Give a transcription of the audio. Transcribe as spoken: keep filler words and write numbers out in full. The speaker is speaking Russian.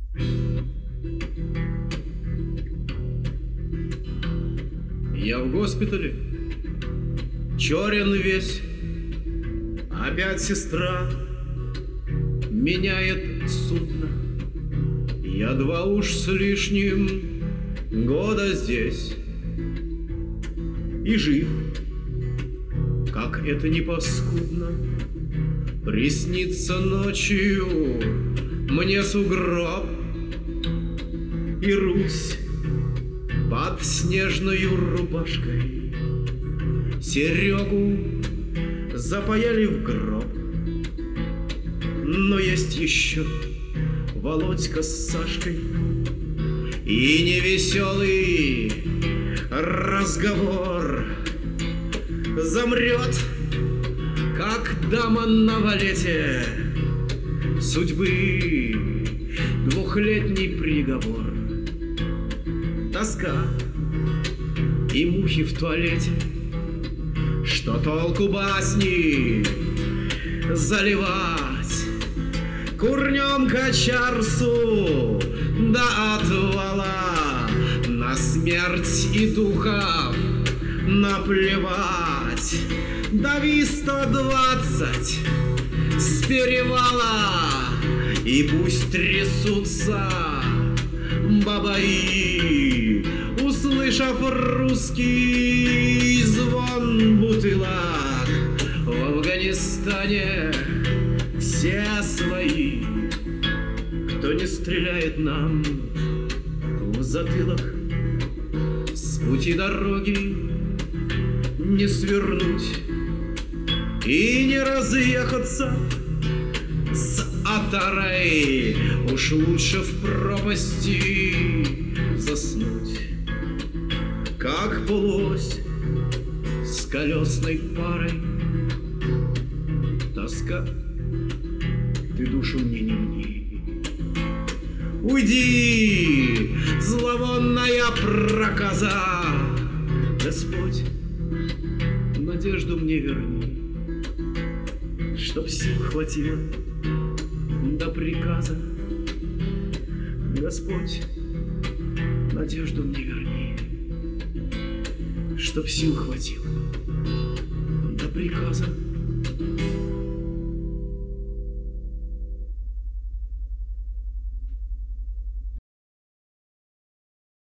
Я в госпитале, черен весь. Опять сестра меняет судно. Я два уж с лишним года здесь и жив, как это не паскудно. Приснится ночью мне сугроб и Русь под снежною рубашкой. Серегу запаяли в гроб, но есть еще Володька с Сашкой. И невеселый разговор замрет, как дама на валете судьбы, двухлетний приговор. Тоска и мухи в туалете. Что толку басни заливать курненка Чарсу до отвала? На смерть и духов наплевать. Дави сто двадцать с перевала, и пусть трясутся бабаи, услышав русский звон бутылок. В Афганистане все свои. Кто не стреляет нам в затылок, с пути дороги не свернуть и не разъехаться с отарой. Уж лучше в пропасти заснуть, как полуось с колесной парой. Тоска, ты душу мне не мни. Уйди, зловонная проказа. Господь, надежду мне верни, чтоб сил хватило до приказа. Господь, надежду мне верни, чтоб сил хватило до приказа.